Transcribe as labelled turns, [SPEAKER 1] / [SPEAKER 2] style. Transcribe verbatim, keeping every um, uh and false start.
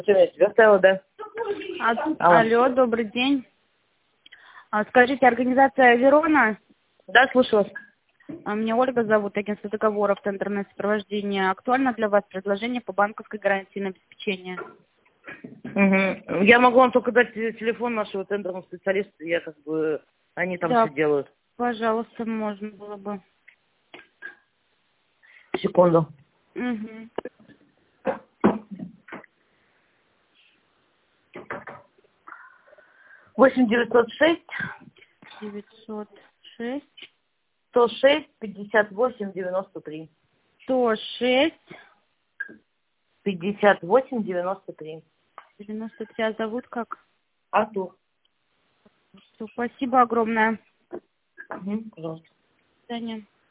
[SPEAKER 1] Я тебя оставила, да?
[SPEAKER 2] А-
[SPEAKER 1] Алло.
[SPEAKER 2] Алло, добрый день. А, Скажите, организация «Верона»?
[SPEAKER 1] Да, слушаю вас.
[SPEAKER 2] А, Меня Ольга зовут, агентство договоров, центрное сопровождение. Актуально для вас предложение по банковской гарантии на обеспечение?
[SPEAKER 1] Угу. Я могу вам только дать телефон нашего центрного специалиста, я как бы, они там
[SPEAKER 2] Да,
[SPEAKER 1] все делают.
[SPEAKER 2] пожалуйста, можно было бы.
[SPEAKER 1] Секунду.
[SPEAKER 2] Угу.
[SPEAKER 1] восемь девятьсот шесть
[SPEAKER 2] девятьсот шесть
[SPEAKER 1] сто шесть пятьдесят восемь девяносто три.
[SPEAKER 2] сто шесть
[SPEAKER 1] пятьдесят восемь девяносто три.
[SPEAKER 2] девяносто три. А зовут как?
[SPEAKER 1] Артур.
[SPEAKER 2] Всё, спасибо огромное.
[SPEAKER 1] Угу, пожалуйста.
[SPEAKER 2] До свидания.